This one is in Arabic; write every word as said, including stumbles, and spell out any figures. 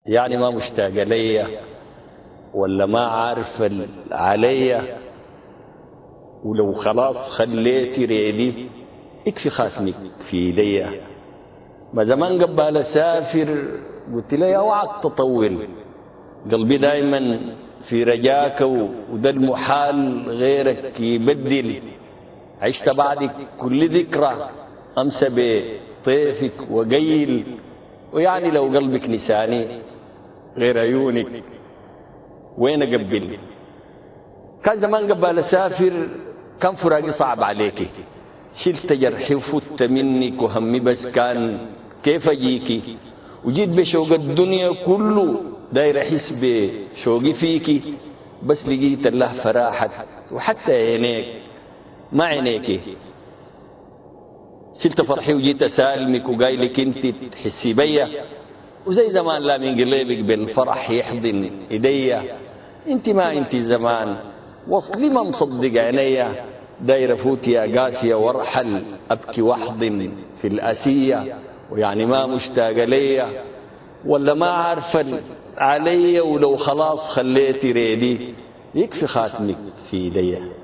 يعني ما مشتاقة ليا ولا ما عارفة عليا، ولو خلاص خليتي ريدي يكفي خاتمك في ايديا. ما زمان قبل اسافر قلت لي اوعك تطول، قلبي دايما في رجاك وده المحال غيرك يبدل. عشت بعدك كل ذكرى امسى بطيفك وقيل، ويعني لو قلبك نساني غير عيونك وين اقبل. كان زمان قبل اسافر كان فراقي صعب عليكي، شلت جرحي وفت منك وهمي بس كان كيف اجيكي، وجيت بشوق الدنيا كله داير احس بشوقي فيكي، بس لقيت الله فراحت وحتى عينيك ما عينيكي. شلت فرحي وجيت اسالمك وقايلك انت تحسي بيا، وزي زمان لا من قلبك بالفرح يحضن ايديا. انت ما انت زمان وصلي ما مصدق عينيا، داير افوت يا قاسيه وارحل ابكي واحضن في الاسيه، ويعني ما مشتاقه ليا ولا ما عارفه عليا، ولو خلاص خليتي ريدي يكفي خاتمك في ايديا.